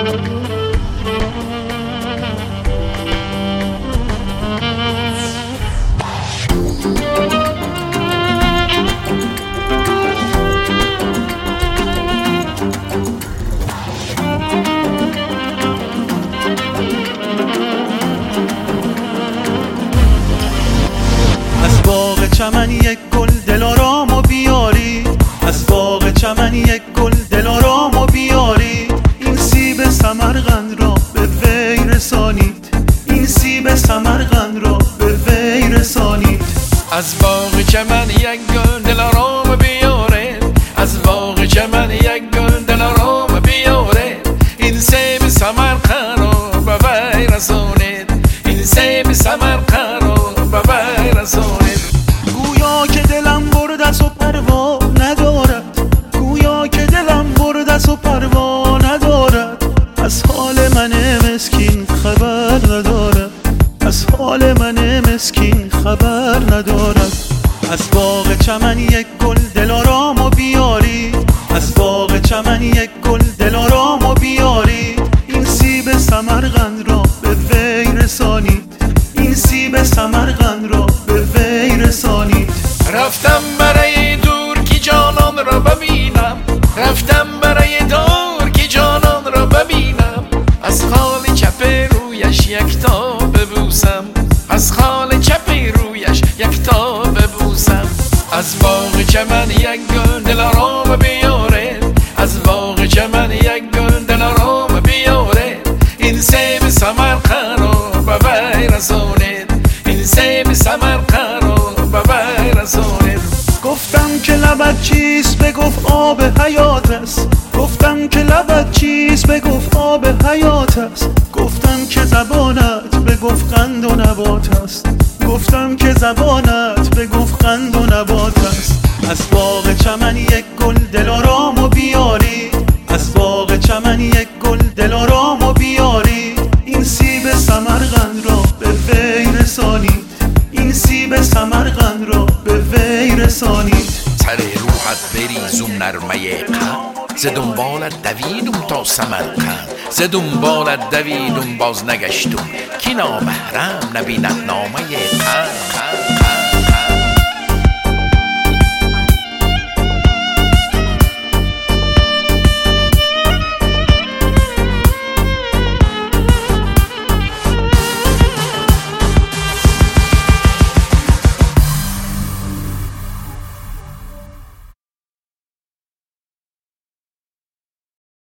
از باغ چمن یک گل دلارامو بیاری، از باغ چمن یک گل دلارامو بیاری. این سیب سمرقند را به وی رسانید، این سیب سمرقند را به وی رسانید. از باغ چمن یک گل دلارام بیاره، از باغ چمن یک گل دلارام بیاره. این سیب سمرقند را به وی رسانید، این سیب سمرقند را به وی رسانید. گویا که دلم بردست و پروا ندارد، گویا که دلم بردست و پروا ندارد. از حال من مسکین خبر ندارد، از حال من مسکین خبر ندارد. از باغ چمن یک گل دلارامو بیاری، از باغ چمن یک گل دلارامو بیاری. این سیب سمرقند را به وی رسانید، این سیب سمرقند را به وی رسانید. رفتم برای دور که جانان را ببینم، رفتم برای دور که جانان را ببینم. از خال چپ رویش یکتا ببوسم، از خال چپ رویش یکتا ببوسم. از باغ چمن یک گل دلارام بیاره، از باغ چمن یک گل دلارام بیاره. این سیب سمرقند را به وی رسانید، این سیب سمرقند را به وی رسانید. گفتم که لبت چیست بگفت آب حیات است، گفتم که لبت چیست بگفت آب حیات است. گفتم که زبانت بگفت قند و نبات است، گفتم که زبانت بگفت قند و نبات است. از باغ چمن یک گل دلارامو بیاری، از باغ چمن یک گل دلارامو بیاری. این سیب سمرقند را به وی رسانید، این سیب سمرقند را به وی رسانید. سر روحت بریزم نرمه قند، ز دنبالت دویدم تا سمرقند، ز دنبالت دویدم باز نگشتم که نامحرم نبیند نامه قند.